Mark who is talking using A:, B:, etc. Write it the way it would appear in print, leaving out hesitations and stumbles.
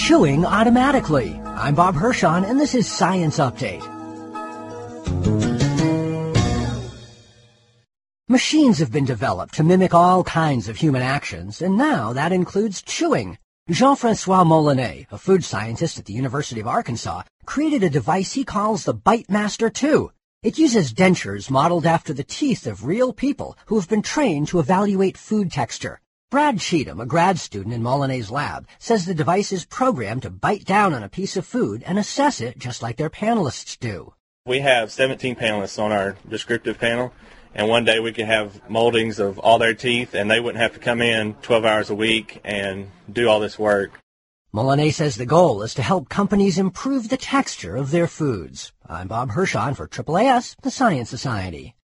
A: chewing automatically. I'm Bob Hirschon, and this is Science Update. Machines have been developed to mimic all kinds of human actions, and now that includes chewing. Jean-Francois Molinet, a food scientist at the University of Arkansas, created a device he calls the Bite Master 2. It uses dentures modeled after the teeth of real people who have been trained to evaluate food texture. Brad Cheatham, a grad student in Molinet's lab, says the device is programmed to bite down on a piece of food and assess it just like their panelists do.
B: We have 17 panelists on our descriptive panel, and one day we could have moldings of all their teeth, and they wouldn't have to come in 12 hours a week and do all this work.
A: Molinet says the goal is to help companies improve the texture of their foods. I'm Bob Hirschon for AAAS, the Science Society.